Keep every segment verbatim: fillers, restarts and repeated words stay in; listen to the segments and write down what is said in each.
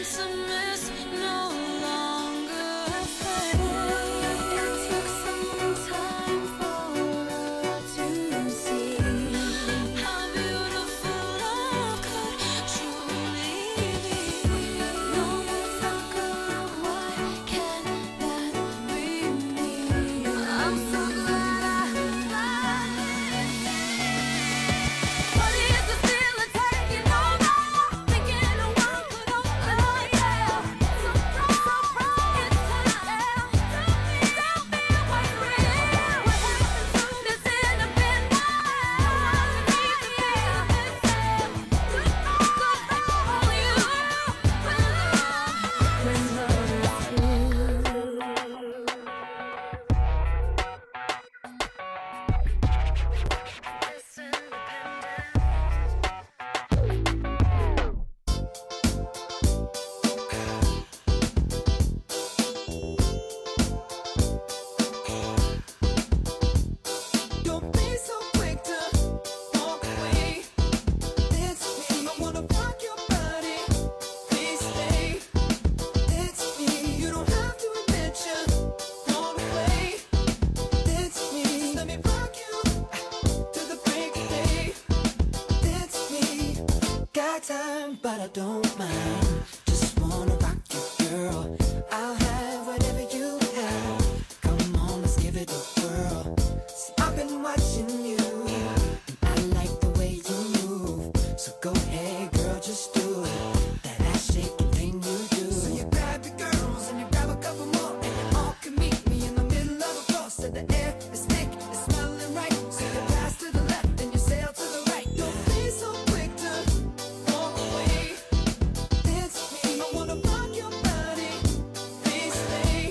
But I don't mind. Just wanna rock you, girl. I'll have whatever you have. Come on, let's give it a whirl. See, I've been watching you, and I like the way you move. So go ahead, girl, just do it. That ass shaking thing you do. So you grab your girls and you grab a couple more, and you all can meet me in the middle of the floor. So the air is thick, it's smelling right. So you pass to the left and you sail to the right. Don't be so quick to walk away. Dance with me, I wanna rock your body. Please stay.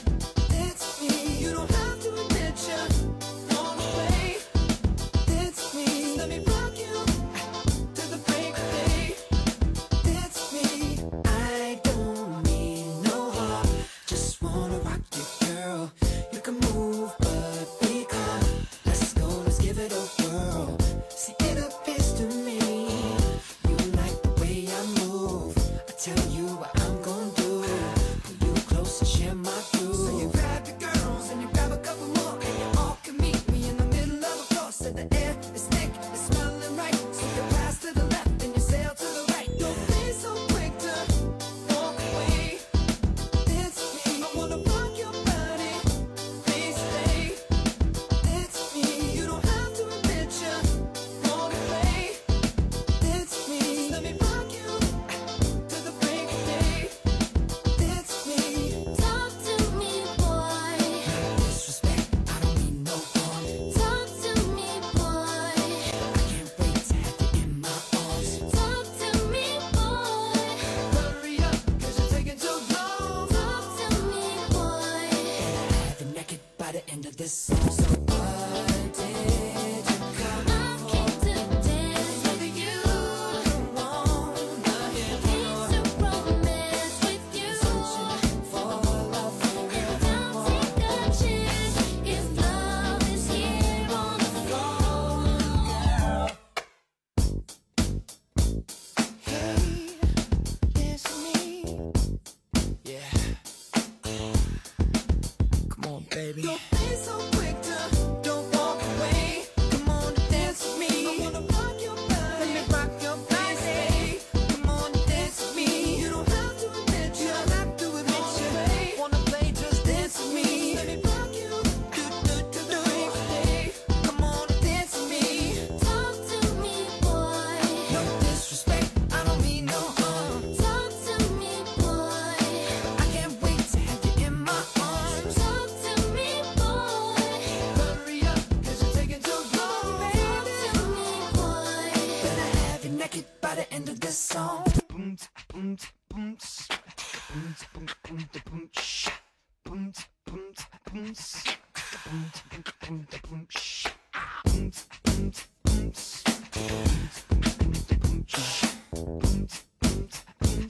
Dance with me, you don't have to admit you wanna play. Dance with me, let me rock you to the break of day. Dance with me, I don't mean no harm. Just wanna rock you, girl. You can move, but be calm. Let's go, let's give it a whirl. See, it appears to me you like the way I move. I tell you what I'm gonna do. Pull you close and share my groove. So you grab your girls and you grab a couple more, and you all can meet me in the middle of the floor. So the air is thick, it's smelling right. So you pass to the left and you sail to the right. Don't be so quick to walk away. Dance with me, I wanna rock your body. Please stay. Dance with me, you don't have to admit you wanna play. Dance with me, let me rock you to the break of day. Dance with me. Talk to me, boy. Disrespect, I don't mean no harm. Talk to me, boy. I can't wait to have you in my arms. Talk to me, boy. Hurry up, cause you're taking too long. Talk to me, boy. Have you naked by the end of this song. So what did you come I came to dance with you. wanna hear Came to romance with you. fall off for real? And I'll take a chance if love is here on the floor. Hey, dance with me. Yeah. Come on, baby. Don't be so quick to don't walk away. Come on, dance with me. I wanna rock your body. Let me rock your body. Come on, dance with me. You don't have to admit you. You don't have to admit you. Wanna play, just dance with me. Let me rock you. Do, do, do, do. Come on, dance with me. Talk to me, boy. No disrespect, I don't mean no harm. Talk to me, boy. I can't wait to have you in my arms. Talk to me, boy. Hurry up, cause you're taking too long, Talk baby. to me, boy. Better have you naked by the end of this song. Boom, boom, boom, boom, boom, boom, boom, sh, boom, boom, boom, boom, boom, boom, boom, sh, boom, boom, boom, boom, boom, sh, boom, boom, boom,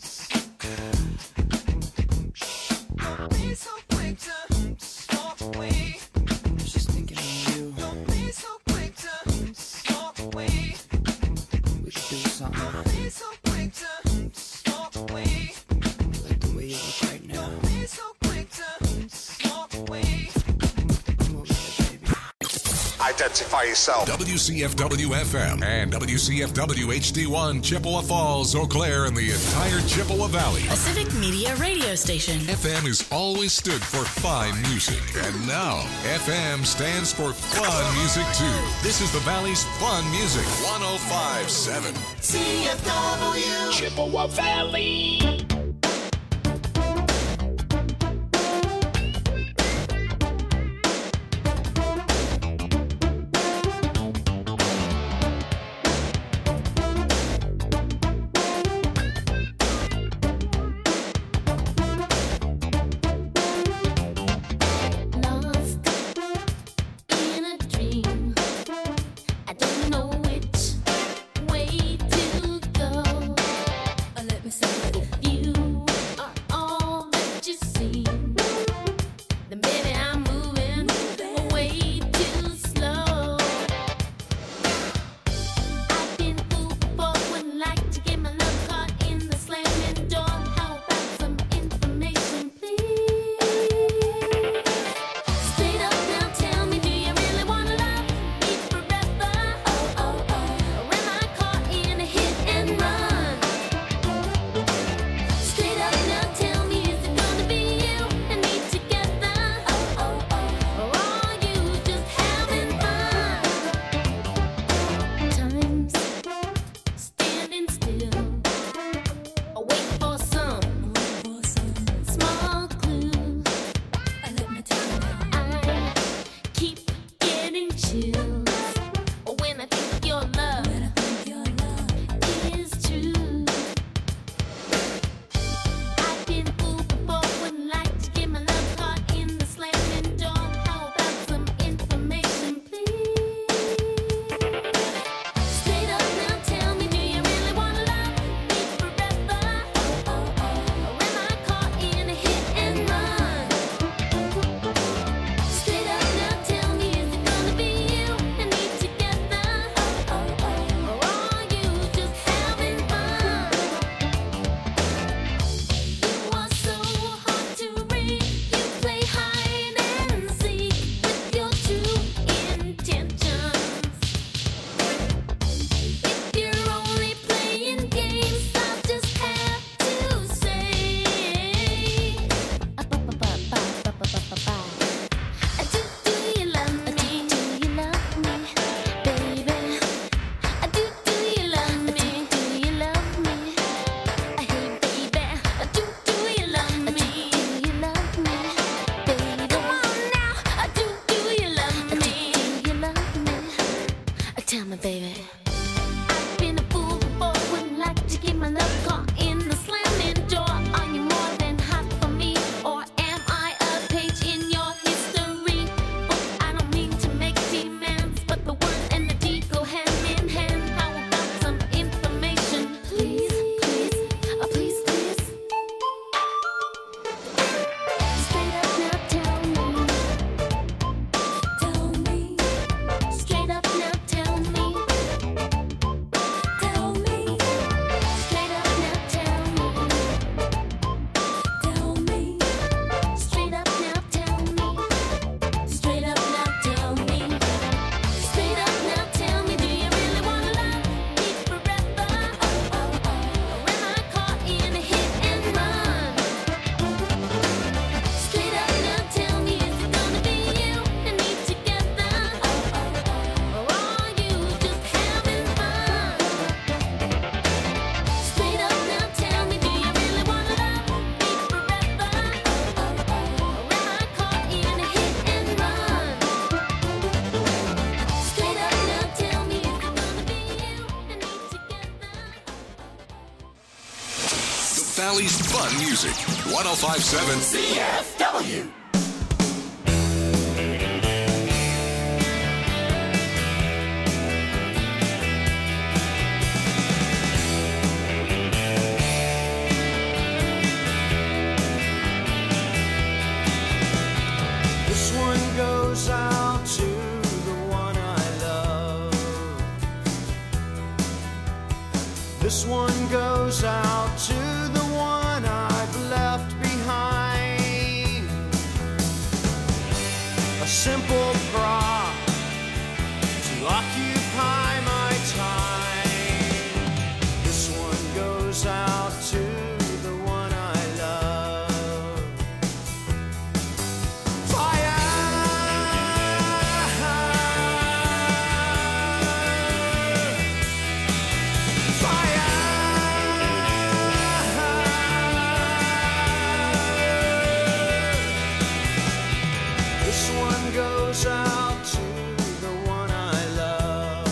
boom, sh. Don't be so quick to walk away. Just thinking of you. Don't be so quick to walk away. We should do something. Don't be so quick to walk away. identify yourself. W C F W F M and W C F W H D one, Chippewa Falls, Eau Claire, and the entire Chippewa Valley. A civic media radio station. F M has always stood for fine music, and now F M stands for fun music too. This is the Valley's fun music, one oh five point seven. C F W Chippewa Valley. Valley's fun music, one oh five point seven C F W. This one goes out to the one I love. This one goes out to the one I've left behind. A simple prop goes out to the one I love. Fire! Fire! This one goes out to the one I love.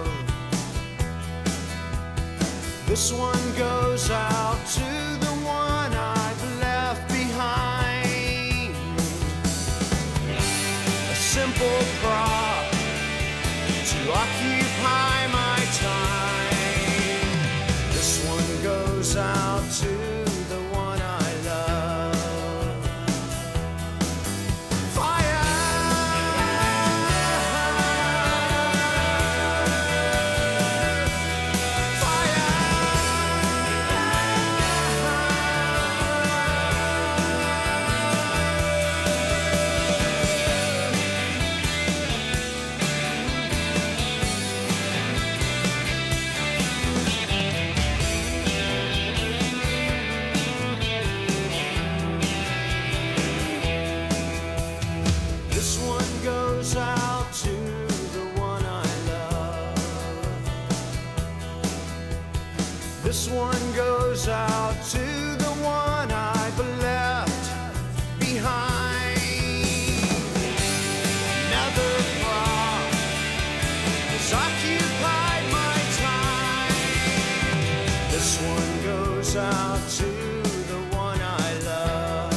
This one goes out to the one I've left behind. A simple prop to occupy my time. This one goes out to the one I love. Fire! This one goes out to the one I love. This one goes out to the one I've left behind. Another prop has occupied my time. This one goes out to the one I love.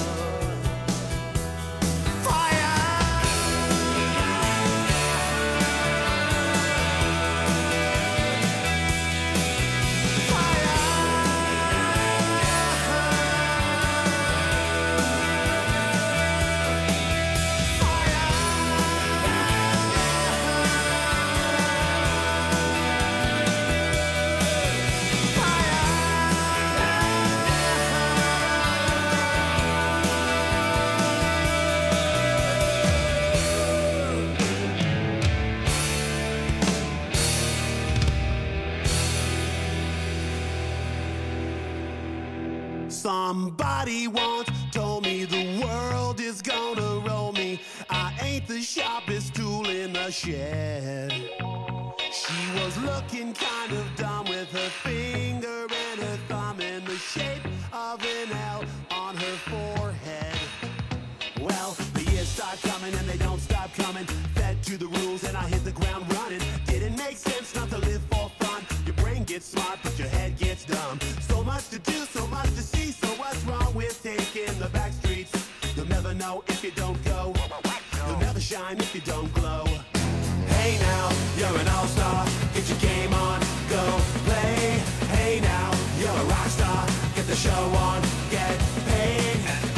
Somebody once told me the world is gonna roll me. I ain't the sharpest tool in the shed. She was looking kind of dumb with her finger and her thumb in the shape of an L on her forehead. Well, the years start coming and they don't stop coming. Fed to the rules and I hit the ground running. Didn't make sense not to live for fun. Your brain gets smart but your head gets dumb. So much to do, so much to see. So what's wrong with taking the back streets? You'll never know if you don't go. You'll never shine if you don't glow. Hey now, you're an all-star. Get your game on, go play. Hey now, you're a rock star. Get the show on, get paid.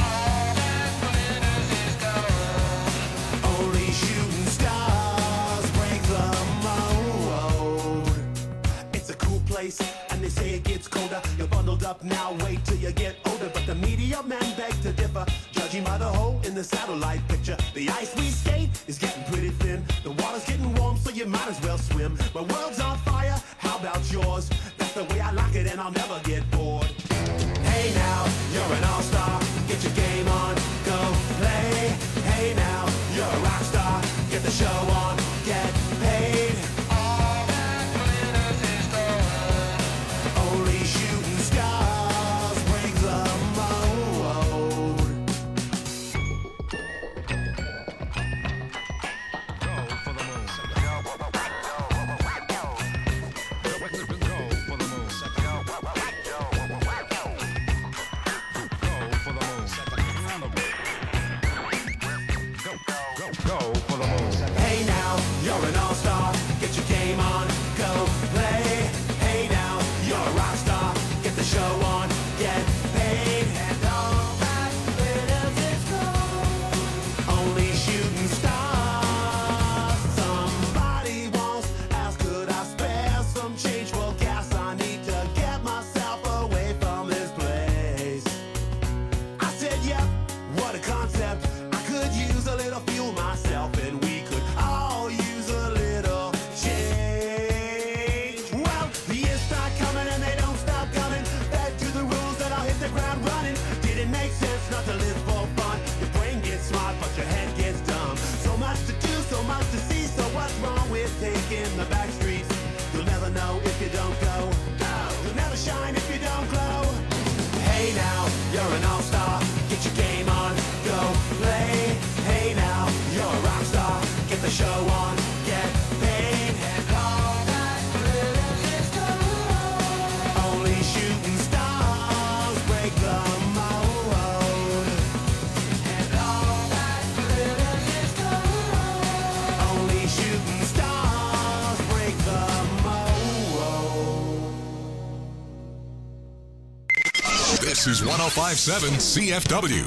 Only shooting stars break the mold. It's a cool place, and they say it gets colder. You're bundled up now, wait till you get older. But the media men beg to differ, judging by the hole in the satellite picture. The ice we skate is getting pretty thin. The water's getting warm, so you might as well swim. My world's on fire, how about yours? That's the way I like it, and I'll never get bored. Hey now, you're an all-star. Get your game on, go play. Hey now, you're a rock star. Get the show on, get paid. All that glitters is gold. Only shooting stars break the mold. Go for the moon. Go for the moon. Go for the moon. Go Hey now, you're an all-star. Get your game on, go play. Hey now, you're a rock star. Get the show on, get paid. And all that glitters is gold. Only shooting stars break the mold. And all that glitters is gold. Only shooting stars break the mold. This is one oh five point seven C F W.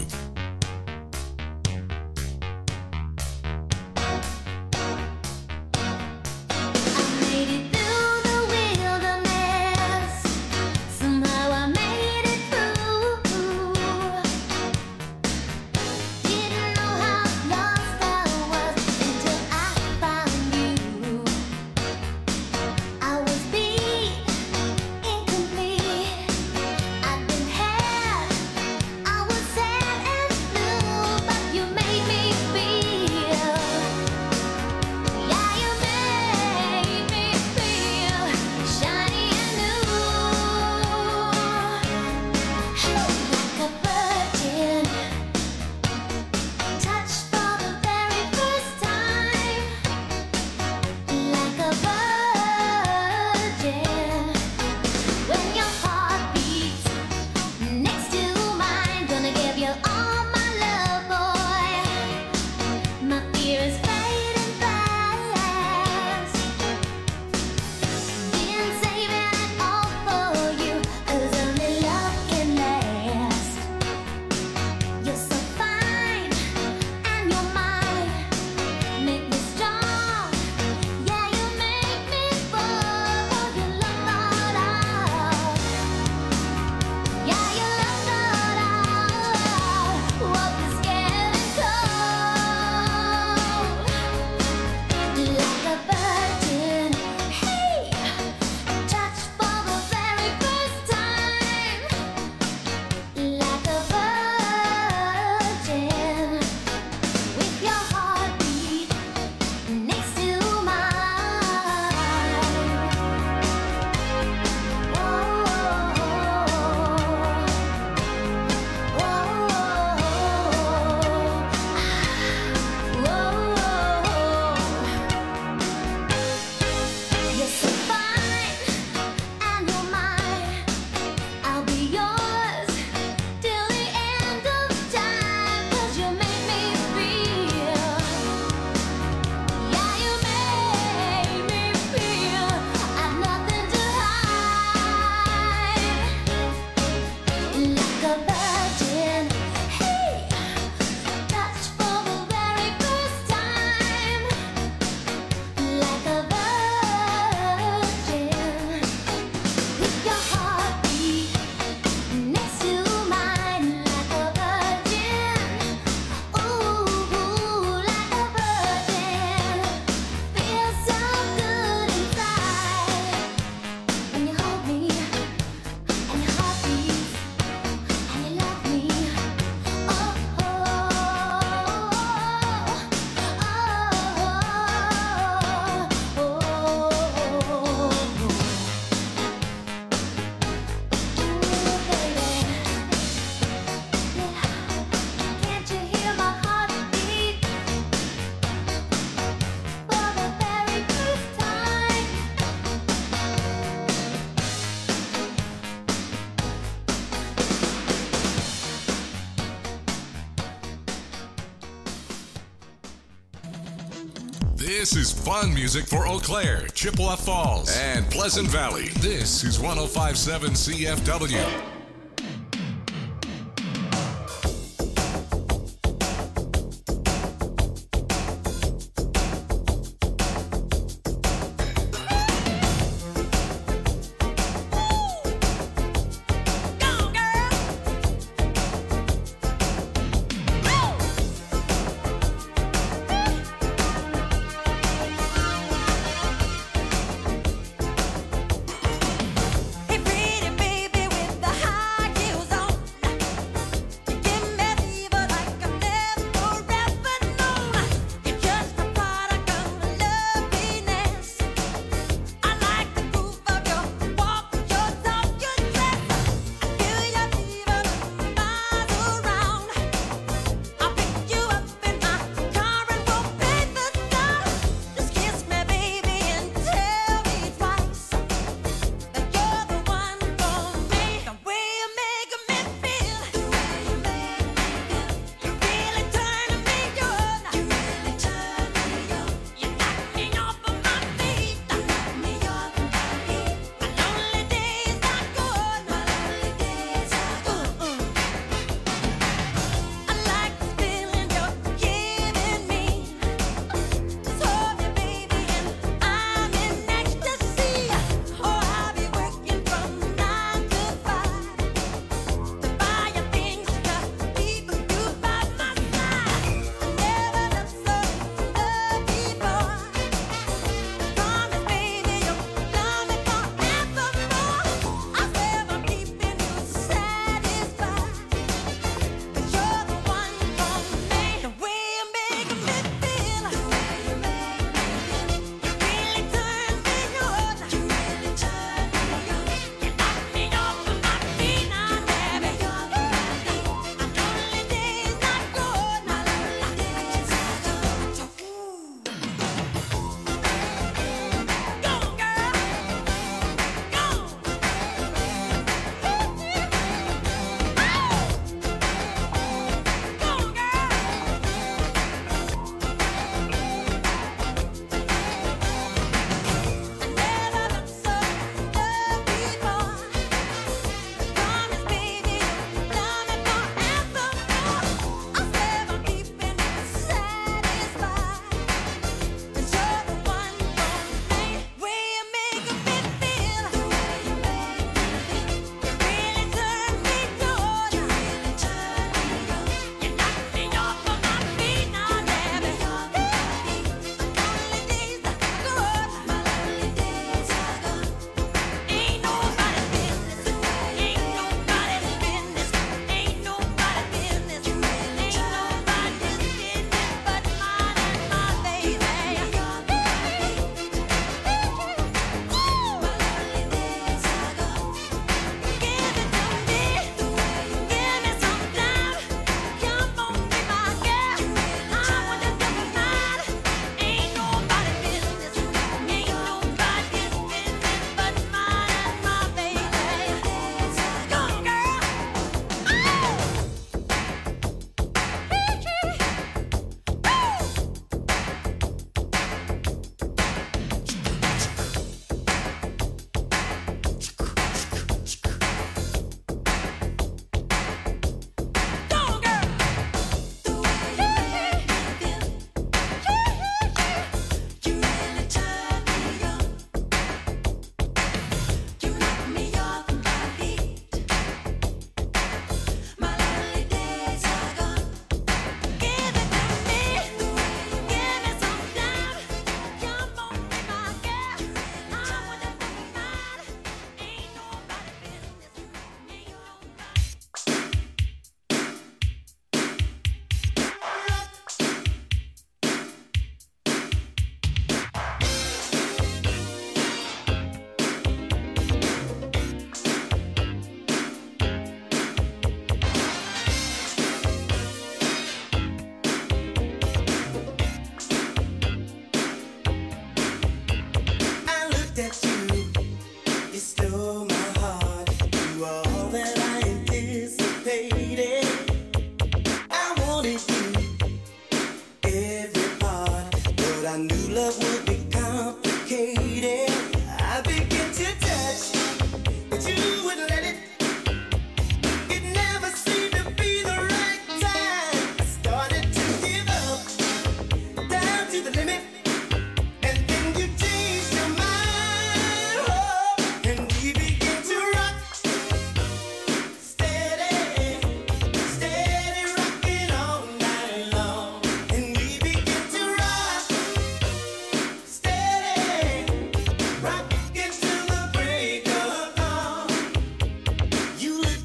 This is fun music for Eau Claire, Chippewa Falls, and Pleasant Valley. This is one oh five point seven C F W. Hey, pretty baby with the high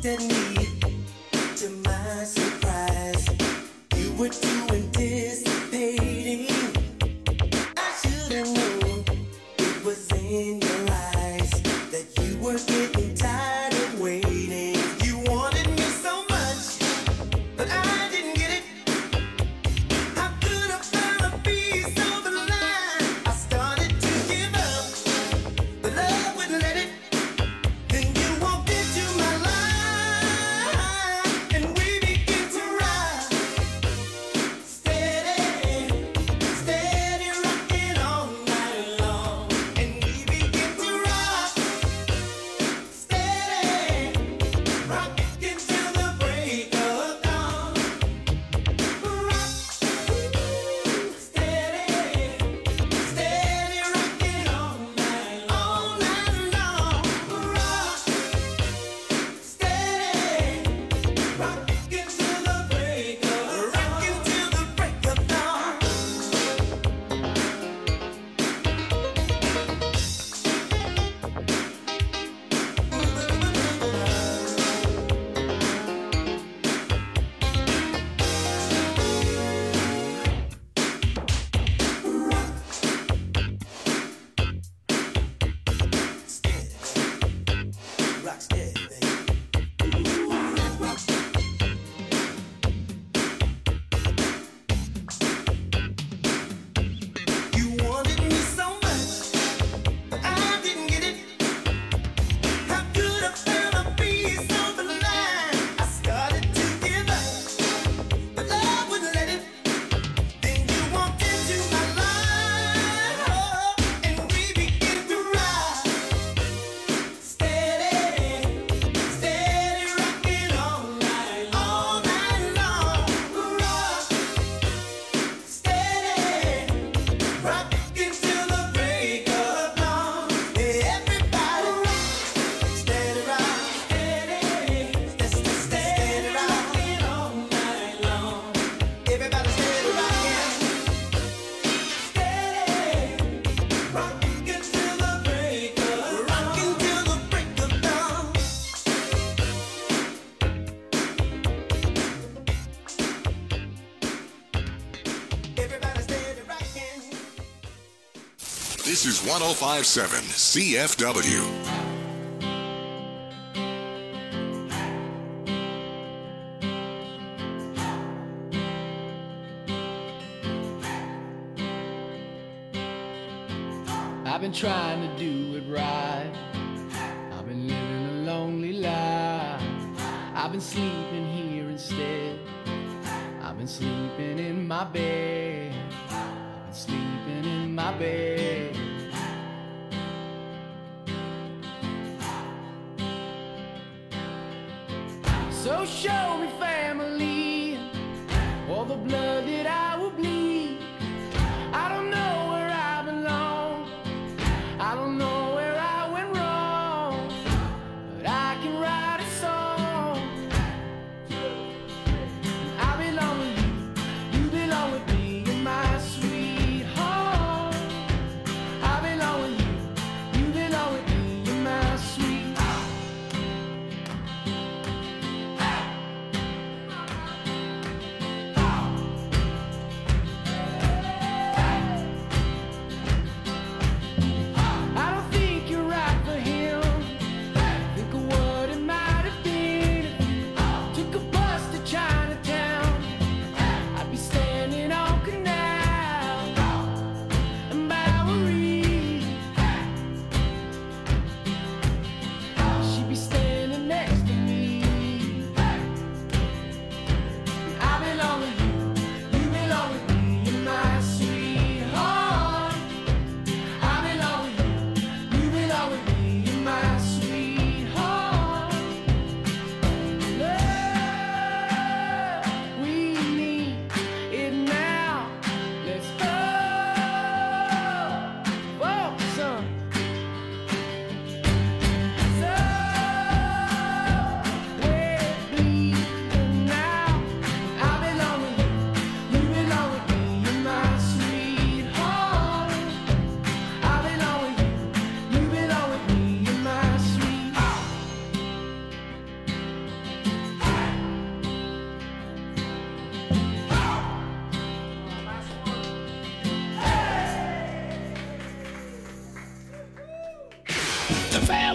at me. To my surprise, you were too anticipating. I should have known it was in your eyes that you were getting tired of waiting. You wanted me so much, but I didn't get it. How could I find a piece of the line? I started to give up, but love wouldn't let it. Then you walked into my life, and we began to ride. Steady, steady rocking all night long. And we began to rock. Steady, rocking till the break of dawn. Rock, steady, steady rocking all night, all night long. Rock, steady, rocking till the break of, rocking till the break of dawn. Steady, rock steady, baby. You wanted me so much, but I didn't get it. How could I find a piece of the line? I started to give up, but love wouldn't let it. Then you walked into my life, oh, and we began to ride. Steady, steady rocking all night, all night long. Rock, steady, rocking till the break of dawn. Everybody rock, steady rock, steady, steady, steady rocking all night long. Everybody steady rocking, steady, rocking till the break of, rocking till the break of dawn. Everybody steady rocking. This is one oh five point seven C F W. I've been trying to do it right. I've been living a lonely life. I've been sleeping here instead. I've been sleeping in my bed. I've been sleeping in my bed. So show me family, all the blood that I will bleed. I don't know where I belong. I don't know where I went wrong, but I can write a song. I belong with you, you belong with me, you're my sweet home. I belong with you, you belong with me, you're my sweet home.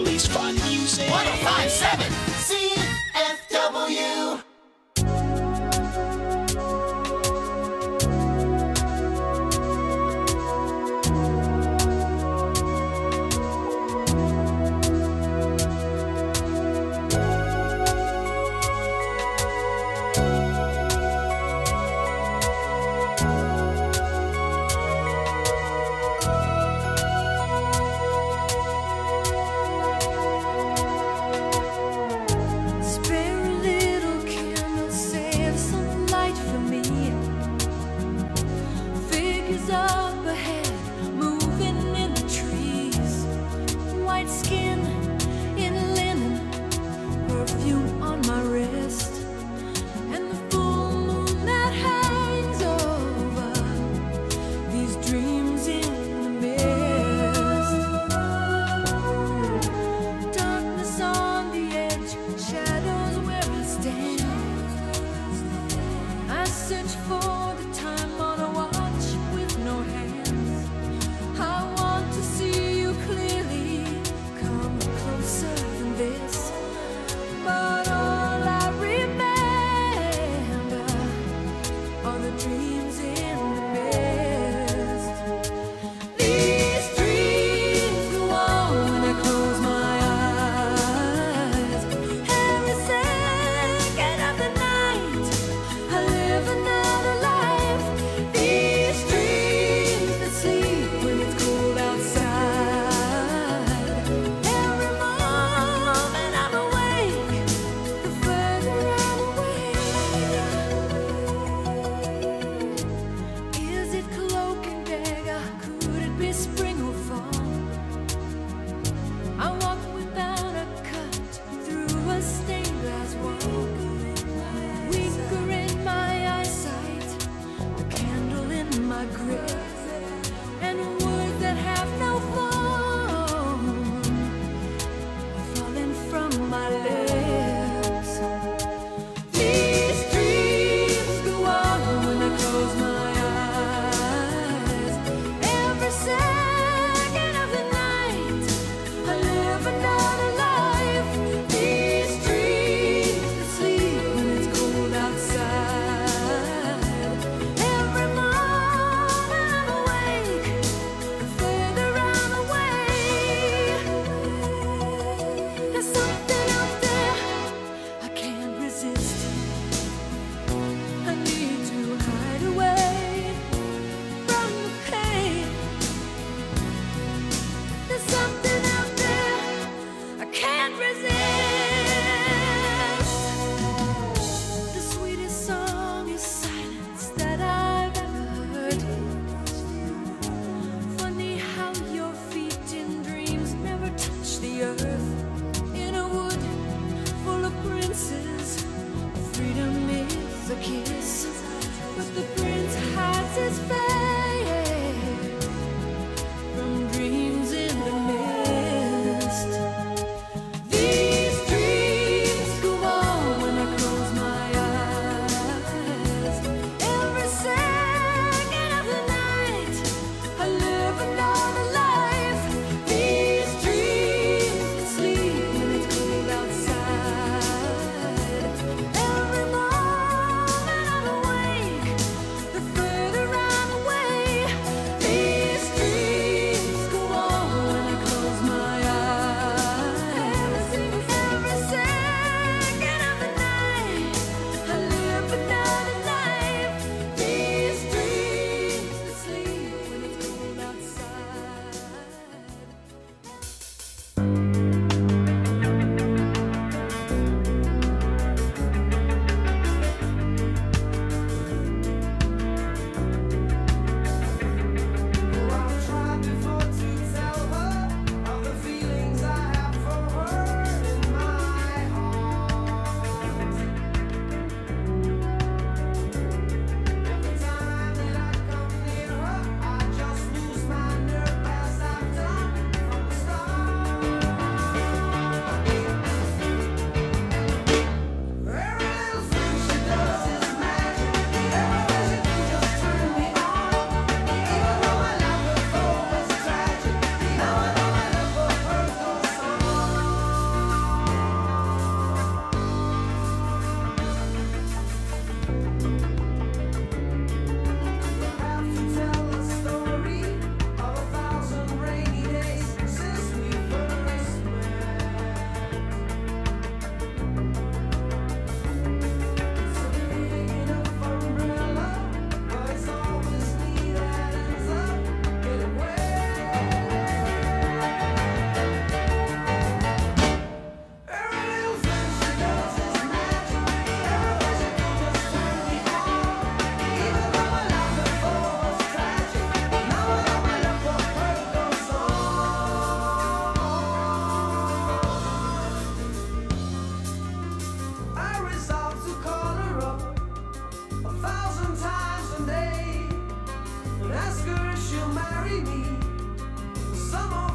Valley's Fun Music. one oh five point seven C F W.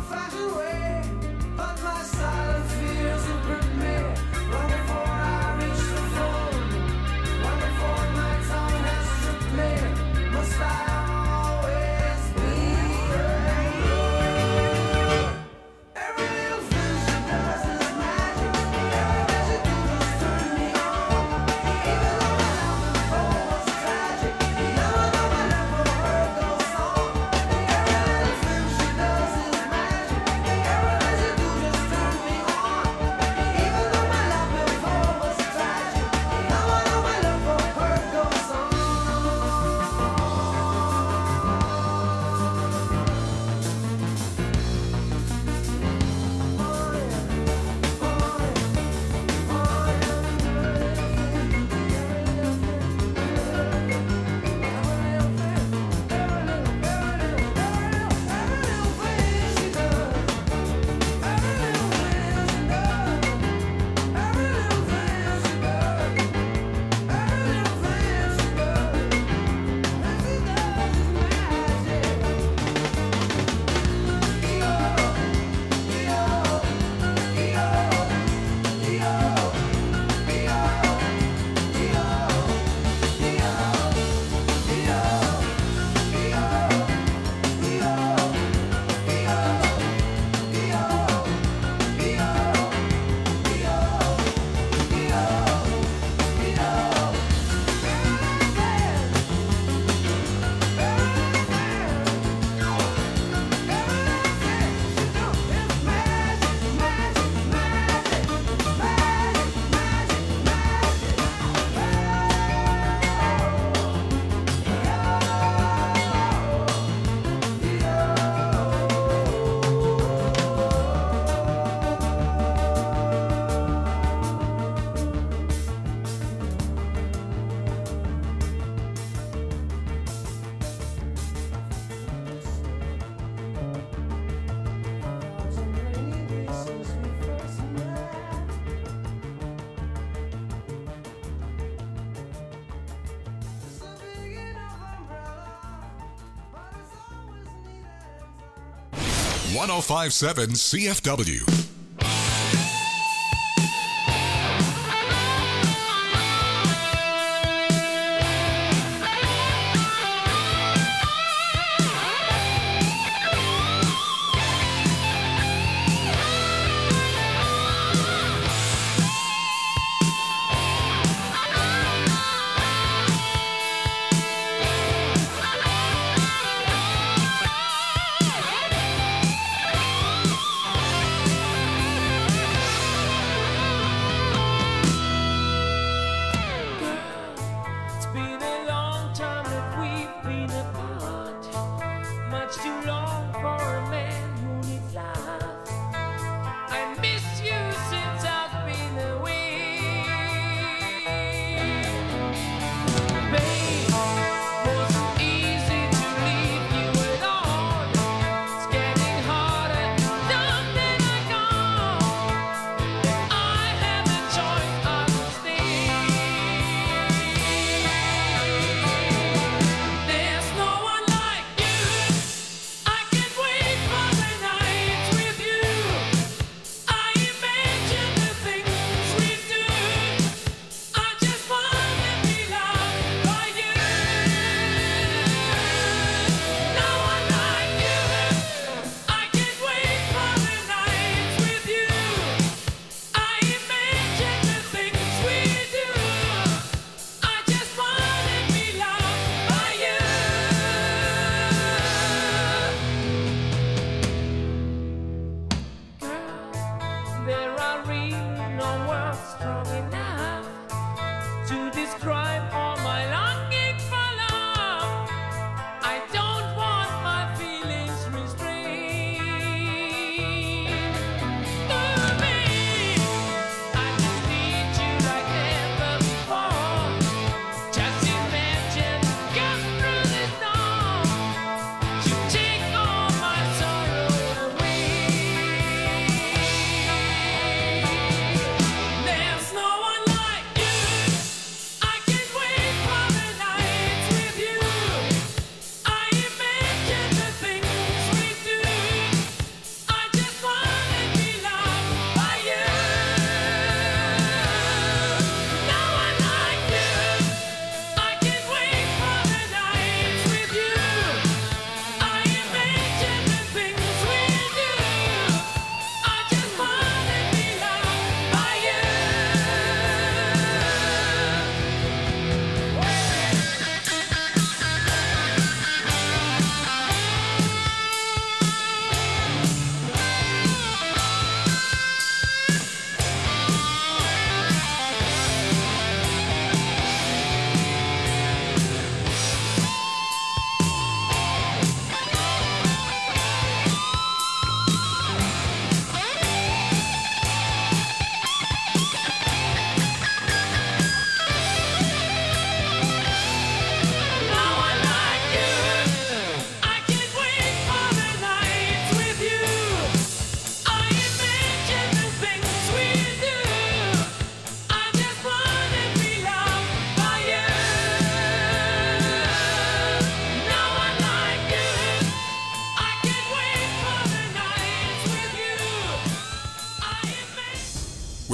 old-fashioned way, but my silent fears will grip me long before I reach the phone, long before my tongue has stripped me. Must I always be alone? Every little thing she does is magic. Everything she do just turn me on. Even though my love before was tragic, now I know my love for her goes on. Every little thing she does is magic. Everything she do just turn me on. Even though my love before was tragic, now I know my love for her goes on. one oh five point seven C F W. Every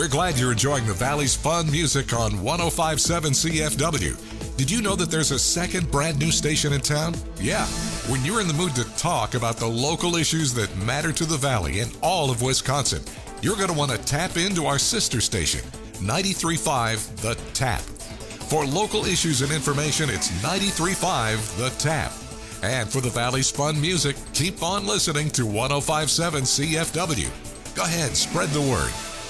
We're glad you're enjoying the Valley's fun music on one oh five point seven C F W. Did you know that there's a second brand new station in town? Yeah. When you're in the mood to talk about the local issues that matter to the Valley and all of Wisconsin, you're going to want to tap into our sister station, ninety-three point five The Tap. For local issues and information, it's ninety-three point five The Tap. And for the Valley's fun music, keep on listening to one oh five point seven C F W. Go ahead, spread the word.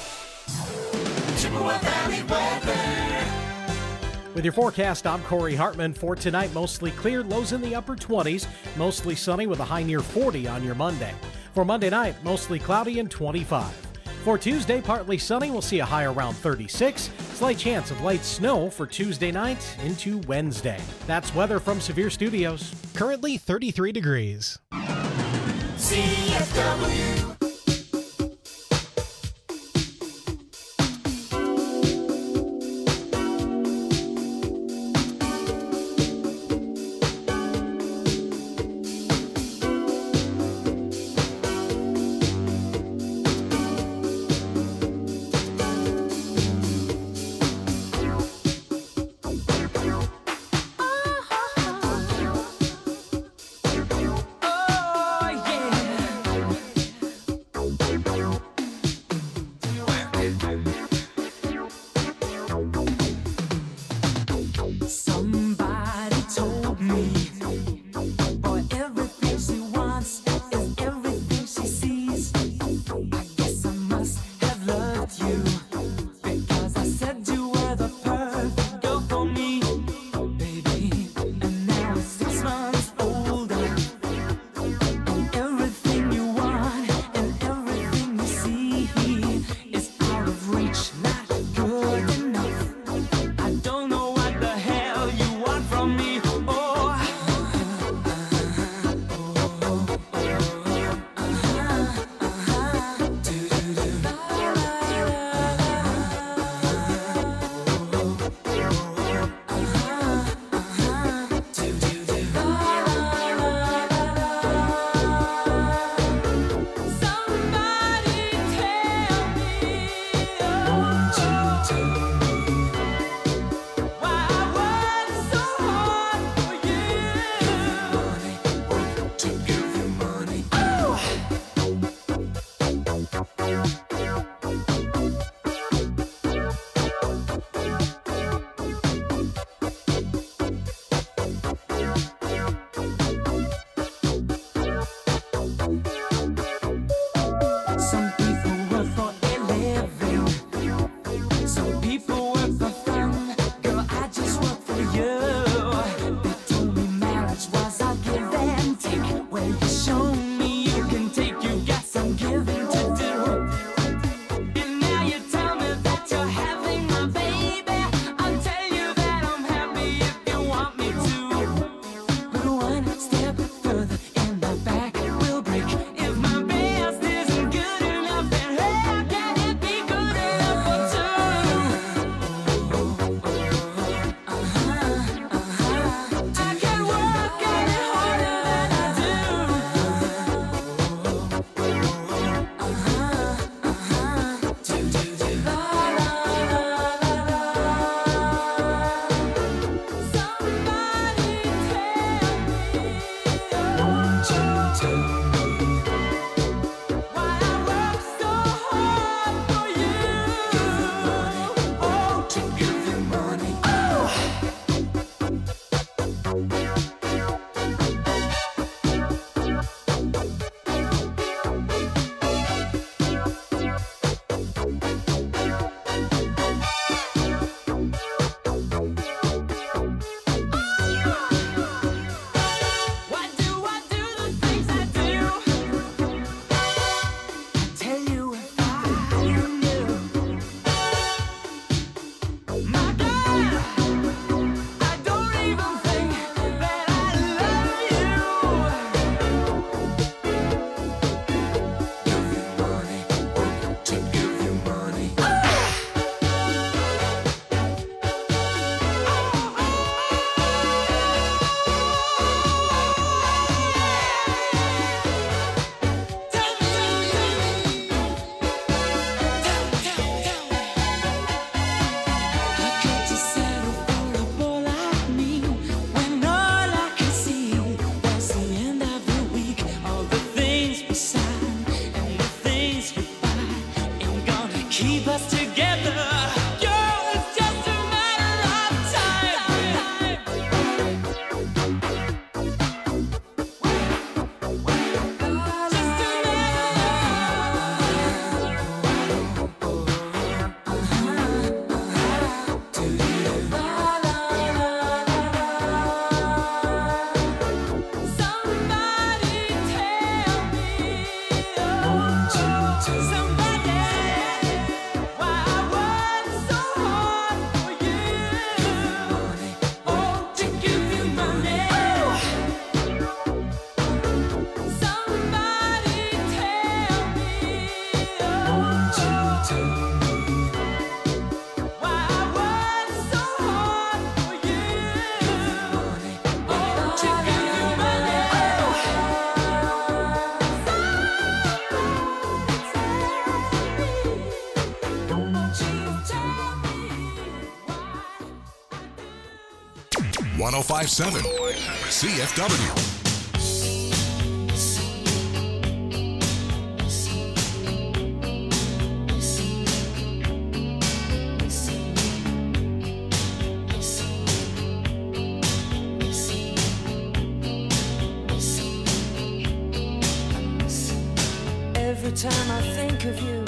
Chippewa Valley weather. With your forecast, I'm Corey Hartman. For tonight, mostly clear, lows in the upper twenties, mostly sunny with a high near forty on your Monday. For Monday night, mostly cloudy and twenty-five. For Tuesday, partly sunny, we'll see a high around thirty-six. Slight chance of light snow for Tuesday night into Wednesday. That's weather from Severe Studios. Currently thirty-three degrees. C F W. Why do I do the things I do? one oh five point seven C F W. Every time I think of you,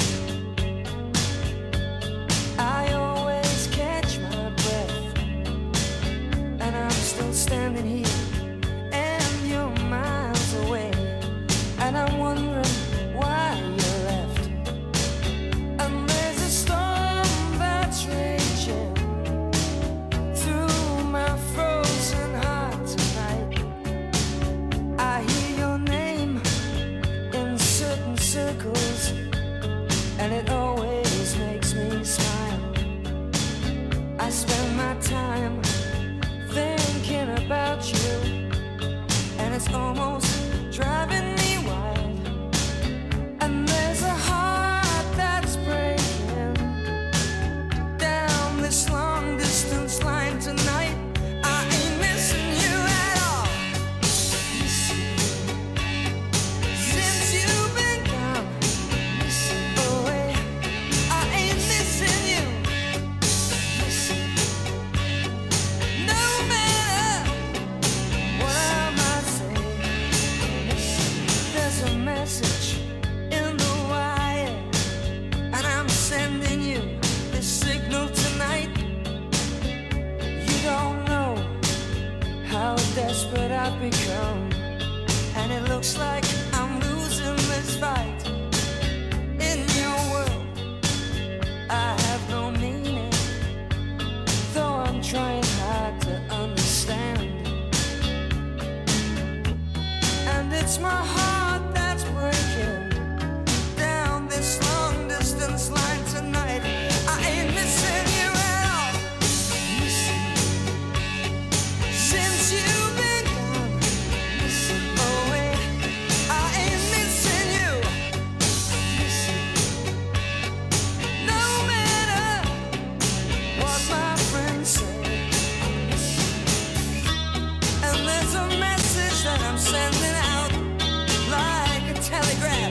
I always catch my breath, and I'm still standing here, and you're miles away, and I'm wondering why you left. And there's a storm that's raging through my frozen heart tonight. I hear your name in certain circles, and it always makes me smile. I spend my time thinking about you, and it's almost driving me wild. And there's a heart that's breaking down this long distance line tonight. I ain't missing you at all. Since you've been gone away, I ain't missing you. No matter what I might say, there's a message in the wire, and I'm sending you this signal tonight. You don't know how desperate I've become, and it looks like I'm losing this fight. In your world, I have no meaning, though I'm trying hard to understand. And it's my heart that's breaking down this long distance line tonight. I ain't missing you at all. Since you've been gone away, I ain't missing you. No matter what my friends say. And there's a message that I'm sending out like a telegram.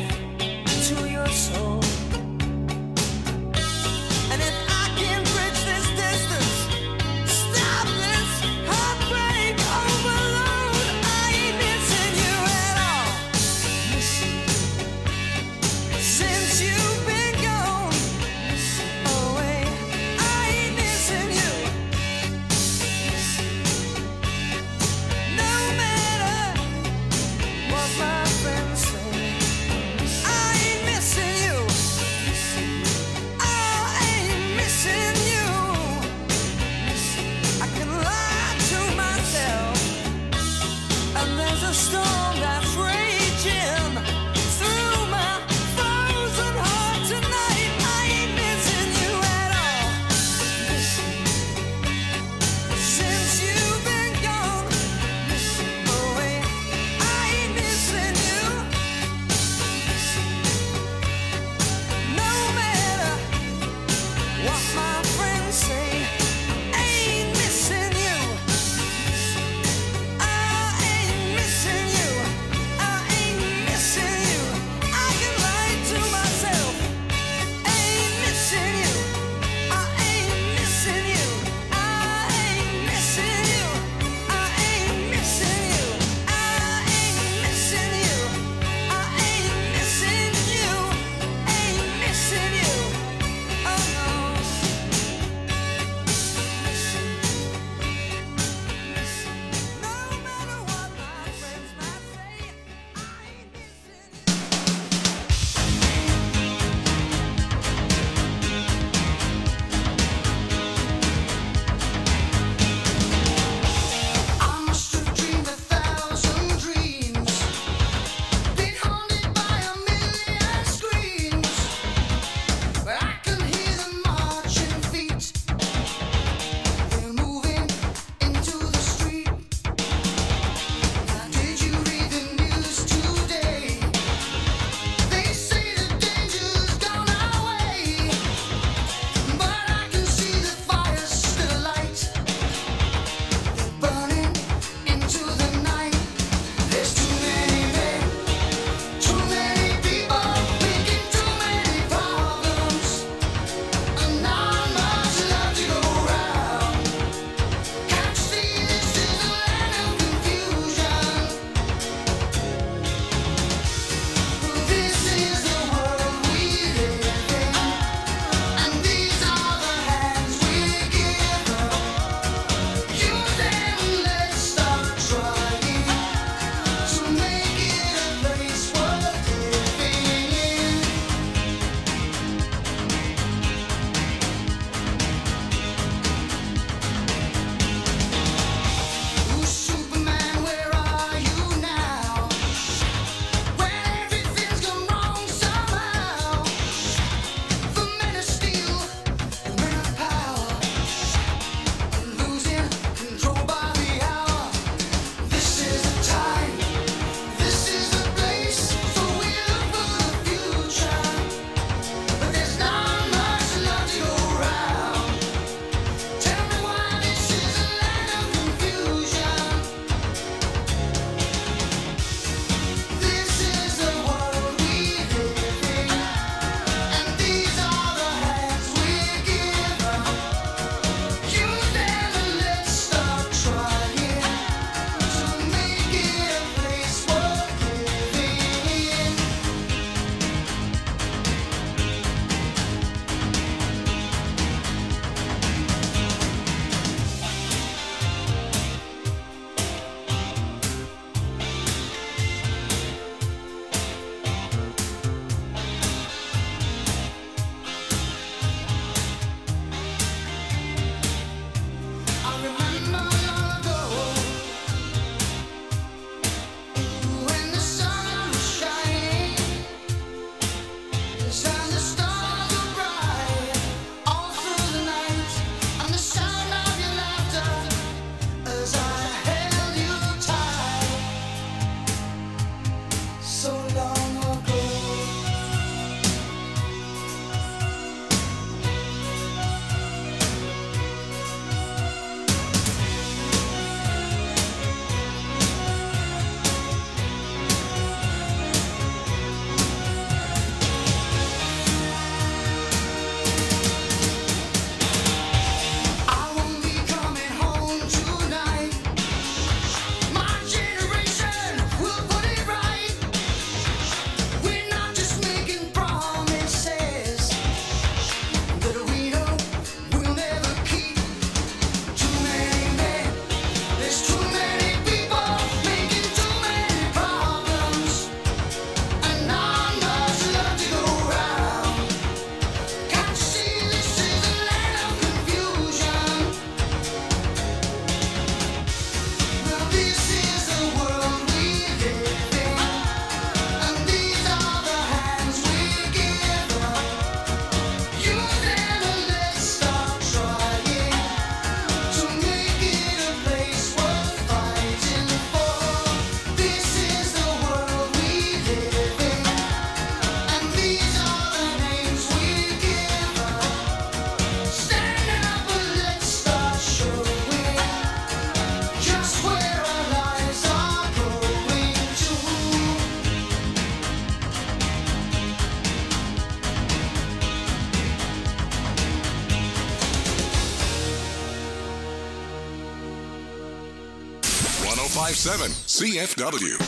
one oh five point seven C F W.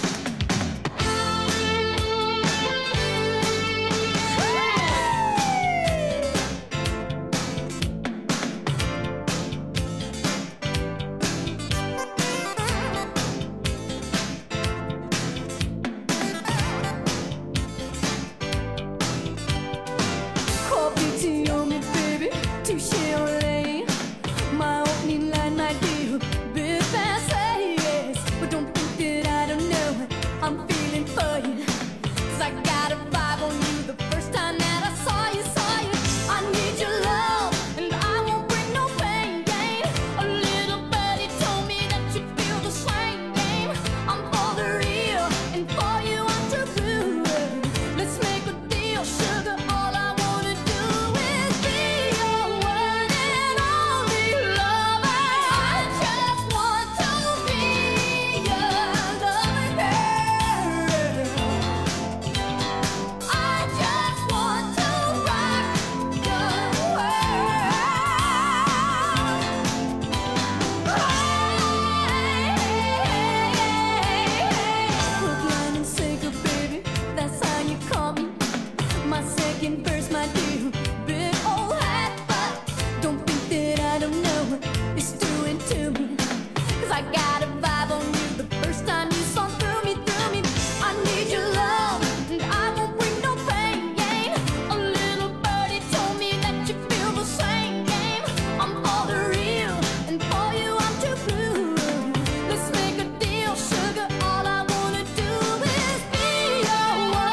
Coffee, tea on me, baby. Touché au lait. My opening line might be a bit fancy, yes. But don't think that I don't know I'm feeling for you. 'Cause I got a vibe on you the first time that I saw you, saw you. I need your love, and I won't bring no pain, gain. A little birdie told me that you feel the same game. I'm for the real, and for you I'm too good. Let's make a deal, sugar. All I wanna do is be your one and only lover. I just want to be your lover, girl. I just want to rock your world. Hook, line, and sinker, baby. That's how you call me. My second verse might be a bit old hat, but don't think that I don't know what it's doing to me. 'Cause I got a